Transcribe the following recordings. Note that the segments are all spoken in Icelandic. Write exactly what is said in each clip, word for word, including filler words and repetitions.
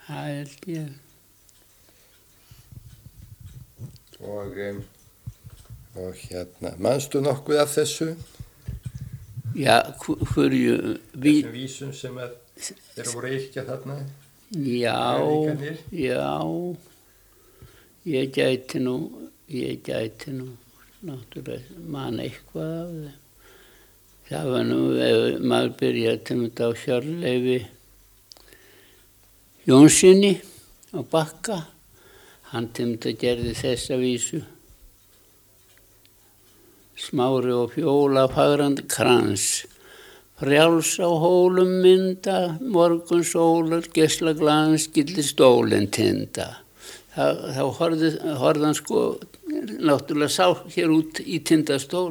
Það held ég. Og, um, og hérna, manstu nokkuð af þessu? Já, hverju... Þessum vísum sem að þeir voru yrkja þarna? Já, já, ég gæti nú, ég gæti nú, náttúrulega, man eitthvað af þeim. Það var nú, ef maður byrjaði til þetta á Hjörleifi Jónssoni á Bakka, hann til þetta gerði þessa vísu. Smári og Fjóla fagrandi krans, frjáls á hólum mynda, morgun sólar, gesla glans, gildi stólinn tinda. Það, þá horfði, horfði hann sko, náttúrulega sá hér út í tindastól.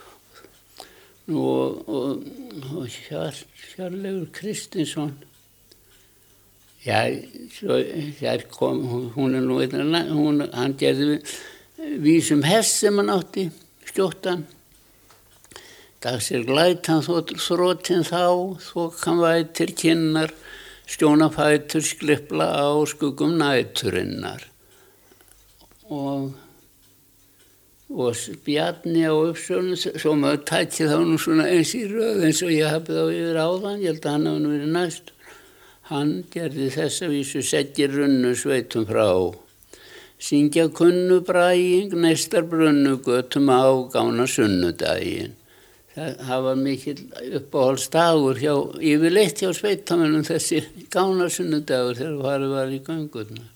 Og, og, og Hjör, Hjörleifur Kristinsson, já, svo, þær kom, hún er nú einnig, hún, hann gerði vísum hest sem hann átti, skjóttan. Dagsir glætan þróttin þá, þokan vætir kinnar, stjónafætur sklipla á skuggum næturinnar. Og, og Bjarni á Uppsölum, svo maður tæki þá nú svona eins í röð eins og ég hafði þá yfir áðan, ég held að hann hafi nú verið næst. Hann gerði þessa vísu seggir runnu sveitum frá. Syngja kunnu bræing, neistar brunnu götum á gána sunnudaginn. Það, það var mikill uppáhaldsdagur hjá, yfirleitt hjá sveitamönnum þessi gána sunnudagur þegar farið var í göngurnar.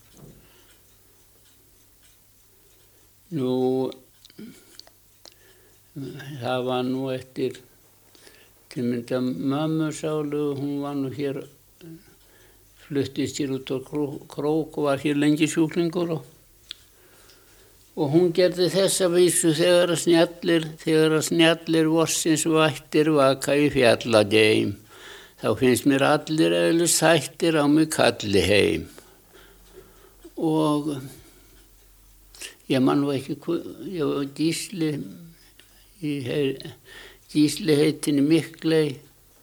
Nú, það var nú eftir, til mynda mömmu sálu, hún var nú hér, fluttist hér út á Krók og var hér lengi sjúklingur og Og hún gerði þessa vísu þegar að snjallir, þegar að snjallir vorsins vættir vaka í fjallageim. Þá finnst mér allir eðlis hættir á mig kalli heim. Og ég man nú ekki, ég var Gísli, Gísli heitinni Miklei.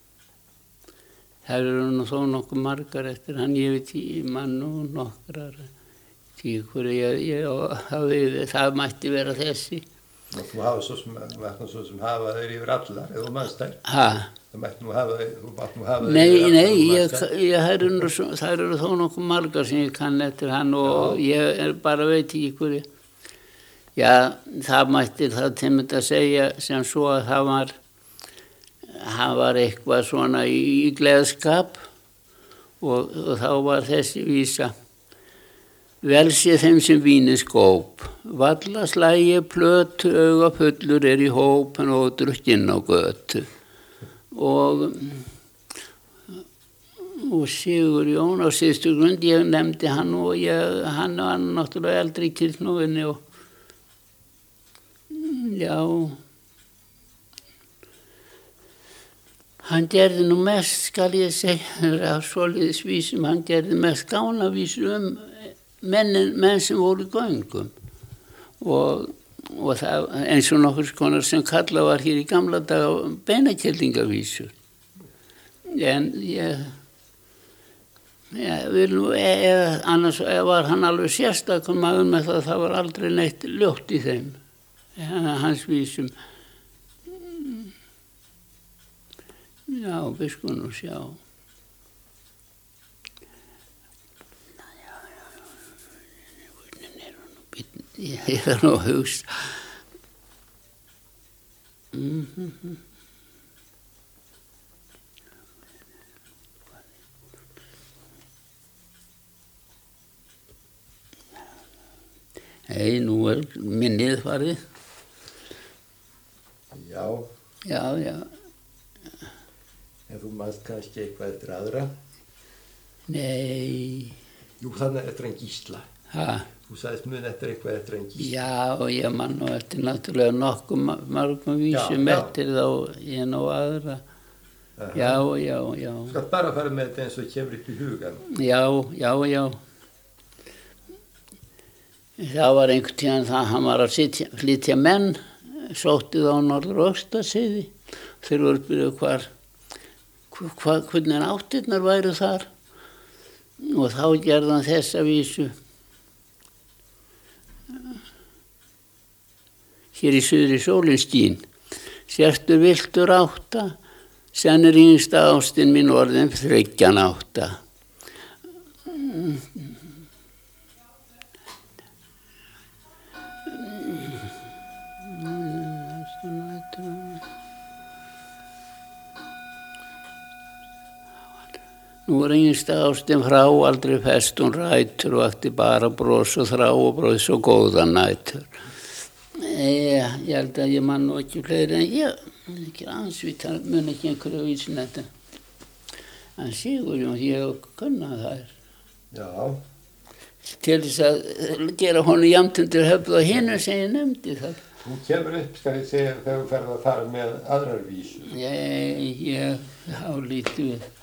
Það eru nú þó nokkuð margar eftir hann, ég veit ég man nú nokkrar. Tíkur, ég, ég, hafi, það mætti vera þessi. Þú hafa svo sem, svo sem hafa þeir yfir allar, eða þú mannst þær. Hæ? Það mætti nú hafa þeir, þú mætti nú hafa þeir nei, yfir allar. Nei, ég, ég, ég, það eru þó nokkuð margar sem ég kann eftir hann og Já. Ég er bara veit ekki hverju. Já, það mætti það til mynd að segja sem svo að það var, það var eitthvað svona í, í gleðskap og, og þá var þessi vísa. Vel sé þeim sem víni skóp, valla slægi plötu, auga fullur er í hóp en ódrukkinn á götu. Og, og Sigur Jón á síðustu grund, ég nefndi hann og ég, hann var náttúrulega eldri í kirknúinni og já, hann gerði nú mest, skal ég segja, af svoleiðis vísum, hann gerði mest gánavísum um Menn, menn sem voru í göngum og, og það eins og nokkur konar sem kalla var hér í gamla daga beinakildingavísur en ég, ég vil nú eða annars var hann alveg sérstakur maður með það það var aldrei neitt ljótt í þeim hans vísum já, við skulum nú sjá. Ég er nú að hugsa. Mm-hmm. Nei, nú er minnið farið. Já. Já, já. En þú manst kannski eitthvað eftir aðra? Nei. Jú, þannig eftir en Gísla. Hæ? Þú sagðist mun eftir eitthvað eftir en Gísla. Já, og ég man nú eftir náttúrulega nokkuð margum vísum já, já. Eftir þá ég ná aðra. Aha. Já, já, já. Þú skalt bara fara með þetta eins og kemur upp í hugan. Já, já, já. Það var einhvern tíðan það, hann var að sitja, flytja menn, sóttið á Norður- og Öxtarseiði. Þeir voru byrjuð hvar, hva, hvernig áttirnar væru þar. og þá gerði hann þessa vísu hér í suðri sólin skín. Sértu viltur átta, senn er yngsta ástin mín orðin þriggjan átta. Nú er yngsta ástin frá, aldrei fest hún rætur og vakti bara bros og þrá og bróð svo góðan nætur. Ég, ég held að ég man nú ekki fleiri en ég, ekki ansvít, það mun ekki einhverju vísin þetta. En Sigurjón, ég kunna þær. Já. Til þess að gera honum jafnt undir höfð og hinu sem ég nefndi það. Þú kemur upp, skal ég segja, þegar þú ferð að fara með aðrar vísur. Ég, ég hálítið við.